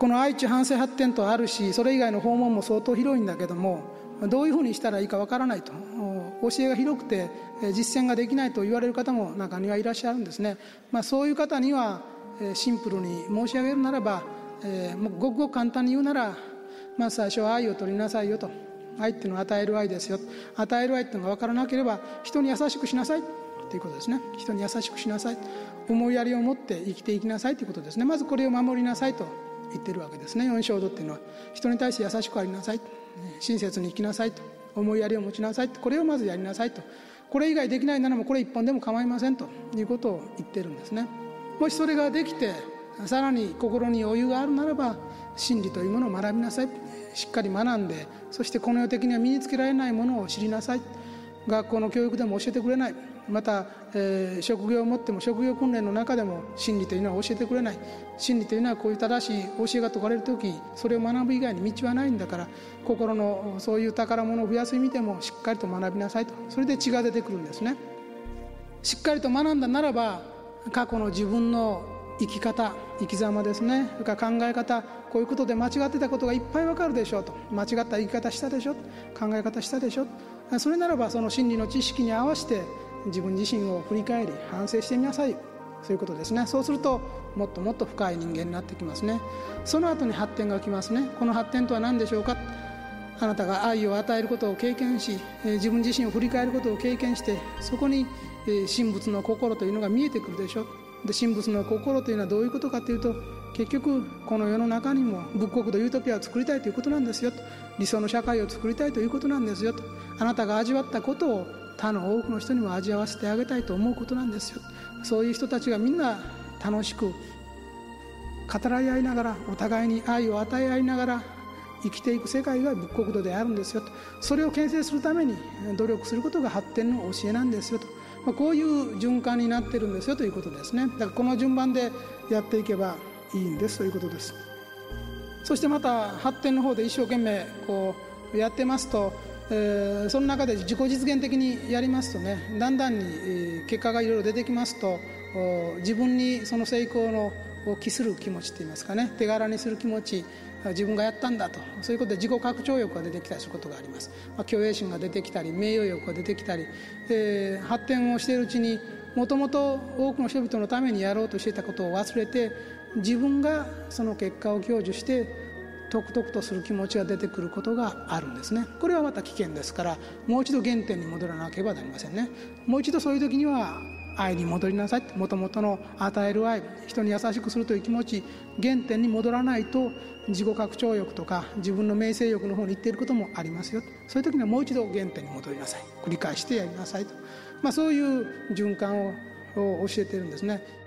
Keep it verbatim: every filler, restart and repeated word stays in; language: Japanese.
この愛知反省発展とあるし、それ以外の訪問も相当広いんだけども、どういうふうにしたらいいかわからないと、教えが広くて実践ができないと言われる方も中にはいらっしゃるんですね。まあ、そういう方にはシンプルに申し上げるならば、えー、もうごくごく簡単に言うなら、まず最初は愛を取りなさいよと。愛っていうのは与える愛ですよ。与える愛っていうのが分からなければ人に優しくしなさいということですね。人に優しくしなさい、思いやりを持って生きていきなさいということですね。まずこれを守りなさいと言ってるわけですね。四正道っていうのは人に対して優しくありなさい、親切に生きなさいと、思いやりを持ちなさいと、これをまずやりなさいと。これ以外できないならもこれ一本でも構いませんということを言ってるんですね。もしそれができてさらに心に余裕があるならば、真理というものを学びなさい。しっかり学んで、そしてこの世的には身につけられないものを知りなさい。学校の教育でも教えてくれない、また、えー、職業を持っても職業訓練の中でも真理というのは教えてくれない。真理というのはこういう正しい教えが説かれるとき、それを学ぶ以外に道はないんだから、心のそういう宝物を増やす意味でもしっかりと学びなさいと。それで血が出てくるんですね。しっかりと学んだならば、過去の自分の生き方、生き様ですね、それから考え方、こういうことで間違ってたことがいっぱいわかるでしょうと。間違った生き方したでしょ、考え方したでしょ。それならばその真理の知識に合わせて自分自身を振り返り反省してみなさい、そういうことですね。そうするともっともっと深い人間になってきますね。その後に発展が来ますね。この発展とは何でしょうか。あなたが愛を与えることを経験し、自分自身を振り返ることを経験して、そこに神仏の心というのが見えてくるでしょう。で、神仏の心というのはどういうことかというと、結局この世の中にも仏国土ユートピアを作りたいということなんですよと。理想の社会を作りたいということなんですよと。あなたが味わったことを他の多くの人にも味わわせてあげたいと思うことなんですよ。そういう人たちがみんな楽しく語らい合いながら、お互いに愛を与え合いながら生きていく世界が仏国土であるんですよと。それを形成するために努力することが発展の教えなんですよと。こういう循環になってるんですよということですね。だからこの順番でやっていけばいいんですということです。そしてまた発展の方で一生懸命こうやってますと、えー、その中で自己実現的にやりますとね、だんだんに、えー、結果がいろいろ出てきますと、自分にその成功のを期する気持ちといいますかね、手柄にする気持ち、自分がやったんだと、そういうことで自己拡張欲が出てきたりすることがあります。まあ、虚栄心が出てきたり、名誉欲が出てきたり、えー、発展をしているうちにもともと多くの人々のためにやろうとしていたことを忘れて、自分がその結果を享受してとくとくとする気持ちが出てくることがあるんですね。これはまた危険ですから、もう一度原点に戻らなければなりませんね。もう一度そういう時には愛に戻りなさい。もともとの与える愛、人に優しくするという気持ち、原点に戻らないと自己拡張欲とか自分の名声欲の方に行っていることもありますよ。そういう時にはもう一度原点に戻りなさい、繰り返してやりなさいと、まあ、そういう循環を教えているんですね。